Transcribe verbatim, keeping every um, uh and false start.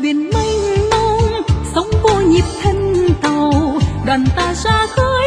biển mênh mông sóng vô nhịp thân tàu đoàn ta ra khơi